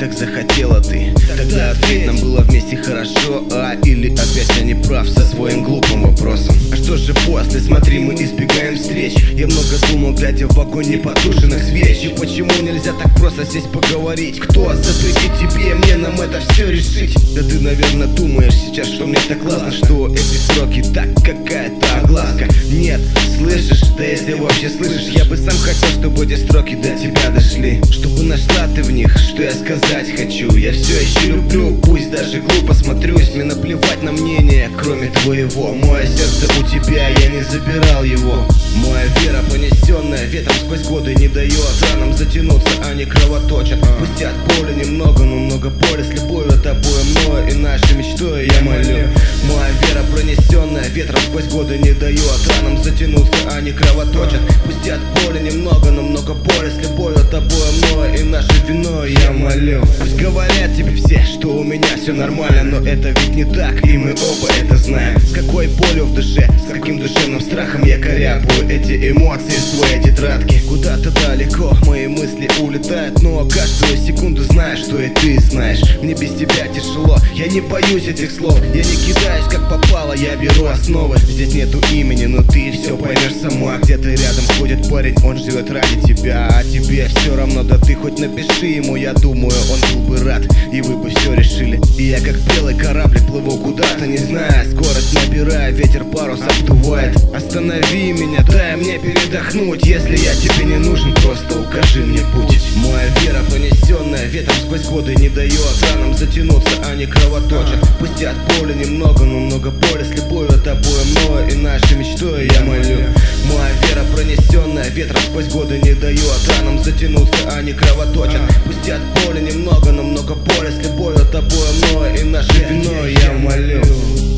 так захотела ты. Тогда ответь, нам было вместе хорошо, или опять я не прав со своим глупым вопросом. А что же после, смотри, мы избегаем встреч. Я много думал, глядя в огонь непотушенных свеч. И почему нельзя так просто сесть поговорить? Кто запретит тебе, мне нам это все решить? Да ты, наверное, думаешь сейчас, что мне так классно, что эти сроки так какая-то огласка. Нет, слышишь? Да если вообще слышишь, я бы сам хотел, чтобы эти строки до тебя дошли. Чтобы нашла ты в них, что я сказать хочу. Я все еще люблю, пусть даже глупо смотрюсь. Мне наплевать на мнение, кроме твоего. Мое сердце у тебя, я не забирал его. Моя вера, понесенная ветром сквозь годы, не дает ранам затянуться, они кровоточат. Пустят боли немного, но много боли с любовью тобой, мною и нашей мечтой я молю. Моя вера, пронесенная ветром сквозь годы, не дает ранам затянуться, они кровоточат. Пустят боли немного, но много боли с любовью тобой, мною и нашей виной я молю. Пусть говорят тебе все, что у меня все нормально, но это ведь не так, и мы оба это знаем. С какой болью в душе, с каким душевным страхом я корябую эти эмоции в своей тетрадке. Куда-то далеко мои мысли улетают, но каждую секунду знаю, что и ты знаешь. Мне без тебя тяжело, я не боюсь этих слов. Я не кидаюсь как попало, я беру основы. Здесь нету имени, но ты все поймешь сама. Где-то рядом ходит парень, он живет ради тебя. А тебе все равно, да ты хоть напиши ему. Я думаю, он был бы рад, и вы бы все решили. И я как белый кораблик плыву куда-то, не зная, скорость набирая, ветер парус обдувает. Останови меня, дай мне передохнуть. Если я тебе не нужен, просто укажи мне путь. Моя вера, понесенная ветром сквозь годы, не дает ранам затянуться, они кровоточат. Пустят боли немного, но много боли с любовью тобой, мною и нашей мечтой я молю. Моя вера, пронесенная ветром сквозь годы, не дает ранам затянуться, они кровоточат. Пустят боли немного, но много боли с любовью тобой, мною и нашей виной я молю.